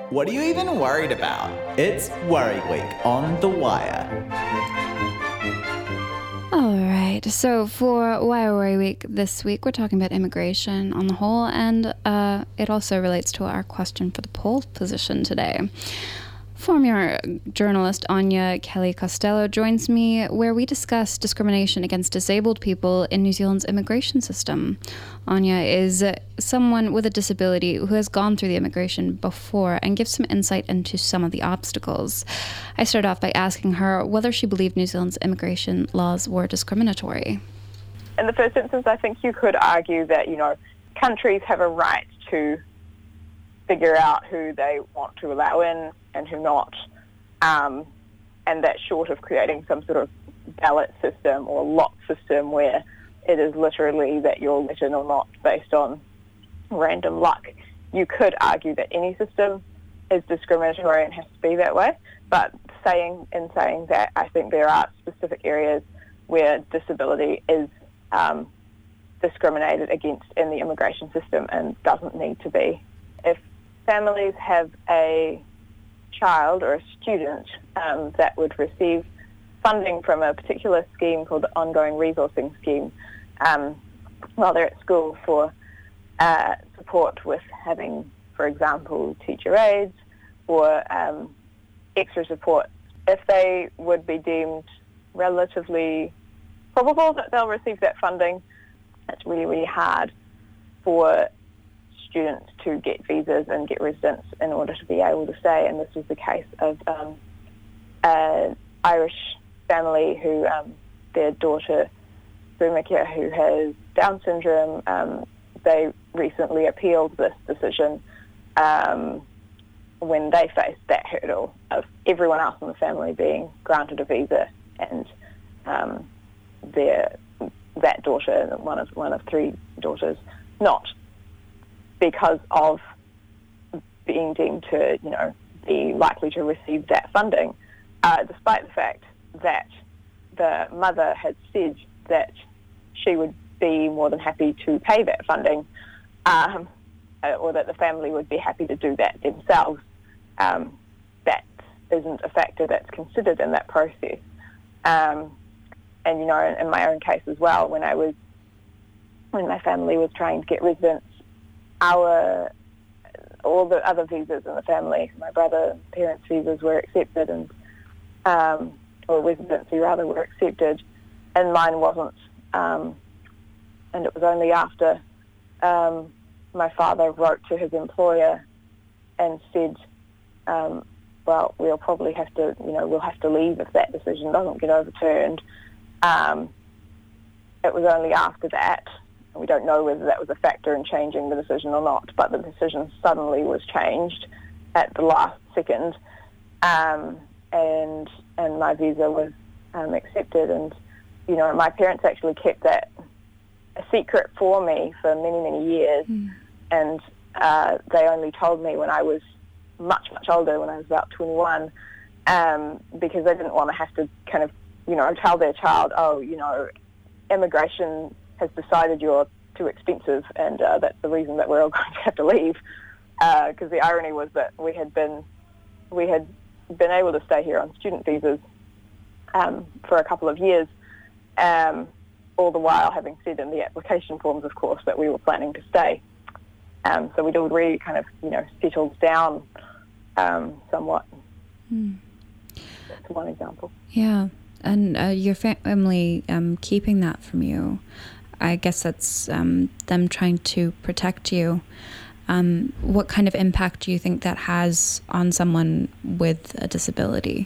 What are you even worried about? It's Worry Week on The Wire. All right, so for Wire Worry Week this week, we're talking about immigration on the whole, and it also relates to our question for the poll position today. Former journalist Anya Kelly Costello joins me where we discuss discrimination against disabled people in New Zealand's immigration system. Anya is someone with a disability who has gone through the immigration before and gives some insight into some of the obstacles. I start off by asking her whether she believed New Zealand's immigration laws were discriminatory. In the first instance, I think you could argue that, countries have a right to figure out who they want to allow in and who not, and that short of creating some sort of ballot system or lot system where it is literally that you're let in or not based on random luck, you could argue that any system is discriminatory and has to be that way. But saying that, I think there are specific areas where disability is discriminated against in the immigration system and doesn't need to be. If families have a child or a student that would receive funding from a particular scheme called the Ongoing Resourcing Scheme while they're at school for support with having, for example, teacher aides or extra support, if they would be deemed relatively probable that they'll receive that funding, it's really, really hard for students to get visas and get residence in order to be able to stay. And this was the case of an Irish family who their daughter, Bhumika, who has Down syndrome, they recently appealed this decision when they faced that hurdle of everyone else in the family being granted a visa and that daughter, one of three daughters, not, because of being deemed to, be likely to receive that funding, despite the fact that the mother had said that she would be more than happy to pay that funding, or that the family would be happy to do that themselves. That isn't a factor that's considered in that process. And, in my own case as well, when my family was trying to get residence, all the other visas in the family, my brother's parents' visas were accepted, and or residency rather were accepted, and mine wasn't. And it was only after my father wrote to his employer and said, well, we'll probably have to, we'll have to leave if that decision doesn't get overturned. It was only after that. We don't know whether that was a factor in changing the decision or not, but the decision suddenly was changed at the last second, and my visa was accepted. And my parents actually kept that a secret for me for many, many years, and they only told me when I was much, much older, when I was about 21, because they didn't want to have to kind of tell their child, immigration has decided you're too expensive, and that's the reason that we're all going to have to leave. Because the irony was that we had been able to stay here on student visas for a couple of years, all the while having said in the application forms, of course, that we were planning to stay. So we'd already kind of settled down somewhat. That's one example. Yeah. And your family keeping that from you, I guess that's them trying to protect you. What kind of impact do you think that has on someone with a disability?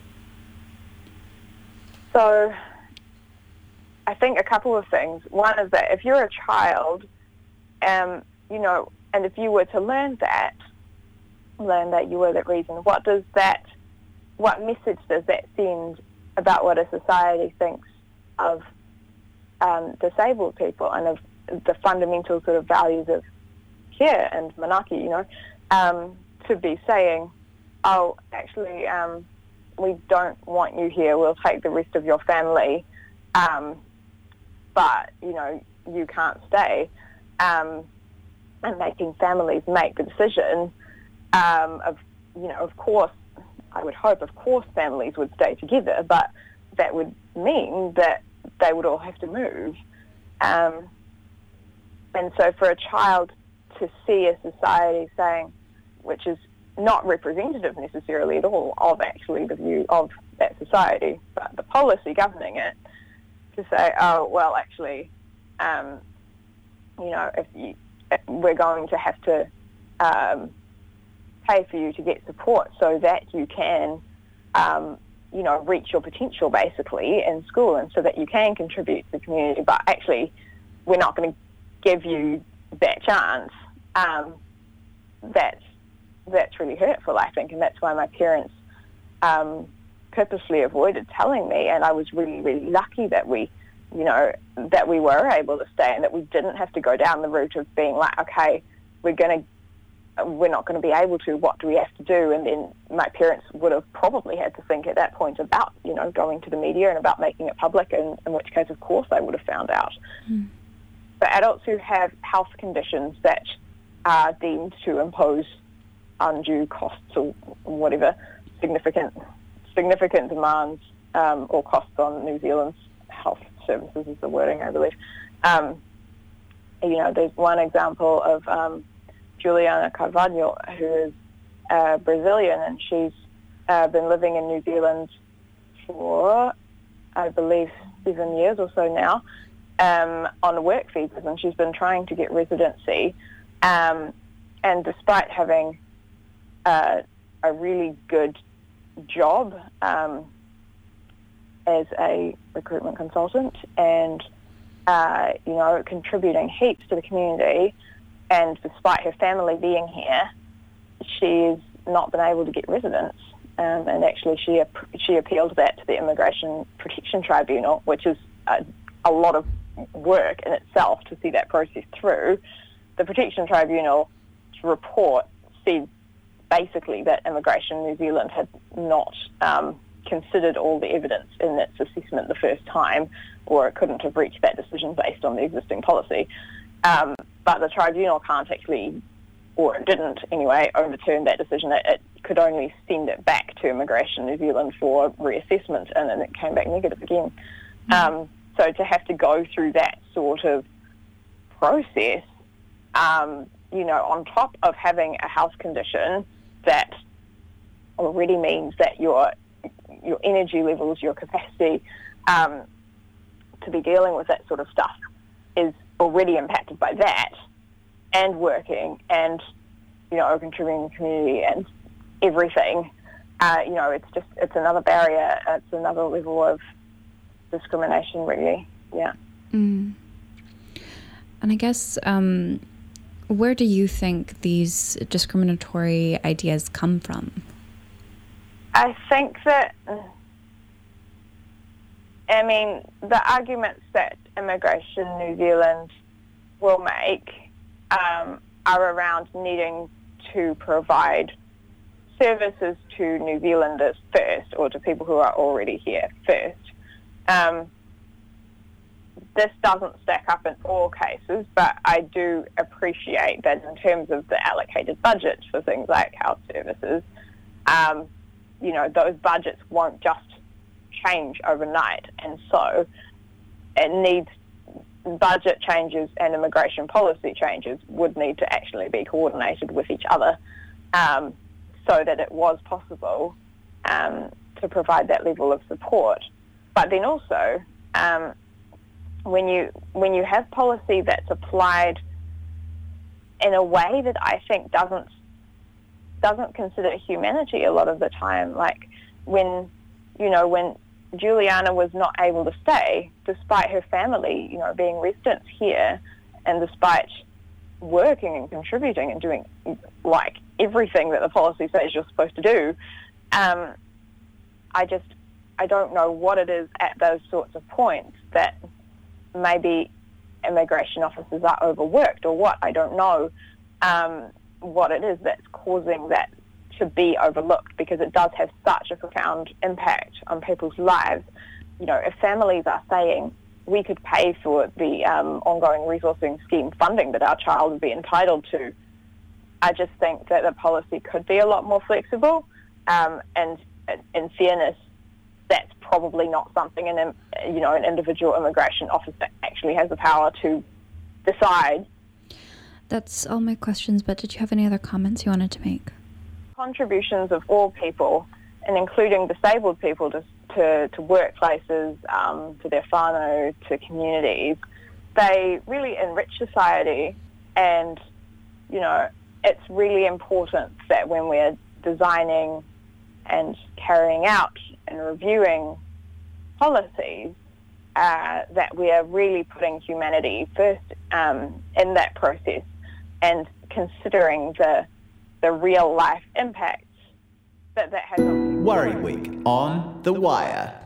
So I think a couple of things. One is that if you're a child, and if you were to learn that you were that reason, what message does that send about what a society thinks of disabled people and of the fundamental sort of values of care and manaaki, to be saying, oh, actually, we don't want you here, we'll take the rest of your family, but, you can't stay, and making families make the decision of of course, I would hope, of course, families would stay together, but that would mean that they would all have to move. And so for a child to see a society saying, which is not representative necessarily at all of actually the view of that society, but the policy governing it, to say, oh, well, actually, we're going to have to pay for you to get support so that you can, reach your potential basically in school, and so that you can contribute to the community, but actually we're not going to give you that chance. That's really hurtful, I think, and that's why my parents purposely avoided telling me, and I was really, really lucky that we were able to stay and that we didn't have to go down the route of being like, okay, we're not going to be able to, what do we have to do? And then my parents would have probably had to think at that point about, going to the media and about making it public, and in which case, of course, they would have found out. Mm. For adults who have health conditions that are deemed to impose undue costs or whatever, significant demands or costs on New Zealand's health services is the wording, I believe. There's one example of Juliana Carvalho, who is Brazilian, and she's been living in New Zealand for, I believe, 7 years or so now, on work visas, and she's been trying to get residency. And despite having a really good job as a recruitment consultant and, contributing heaps to the community, and despite her family being here, she's not been able to get residence. And actually she appealed that to the Immigration Protection Tribunal, which is a lot of work in itself to see that process through. The Protection Tribunal's report said basically that Immigration New Zealand had not considered all the evidence in its assessment the first time, or it couldn't have reached that decision based on the existing policy. But the tribunal can't actually, or it didn't anyway, overturn that decision. It could only send it back to Immigration New Zealand for reassessment, and then it came back negative again. So to have to go through that sort of process, on top of having a health condition that already means that your energy levels, your capacity to be dealing with that sort of stuff is already impacted by that, and working and, contributing to the community and everything, it's another barrier, it's another level of discrimination, really, yeah. Mm. And I guess, where do you think these discriminatory ideas come from? I think that, the arguments that Immigration New Zealand will make are around needing to provide services to New Zealanders first, or to people who are already here first. This doesn't stack up in all cases, but I do appreciate that in terms of the allocated budgets for things like health services, those budgets won't just change overnight, and so it needs budget changes and immigration policy changes would need to actually be coordinated with each other, so that it was possible to provide that level of support. But then also, when you have policy that's applied in a way that I think doesn't consider humanity a lot of the time, like when Juliana was not able to stay, despite her family, being residents here, and despite working and contributing and doing like everything that the policy says you're supposed to do, I don't know what it is at those sorts of points that maybe immigration officers are overworked or what. I don't know what it is that's causing that to be overlooked, because it does have such a profound impact on people's lives. If families are saying we could pay for the ongoing resourcing scheme funding that our child would be entitled to, I just think that the policy could be a lot more flexible, and in fairness, that's probably not something an individual immigration officer actually has the power to decide. That's all my questions, but did you have any other comments you wanted to make? Contributions of all people, and including disabled people, to workplaces, to their whānau, to communities, they really enrich society, and, it's really important that when we're designing and carrying out and reviewing policies, that we are really putting humanity first in that process and considering the real life impacts that has on people. Worry Week on The Wire.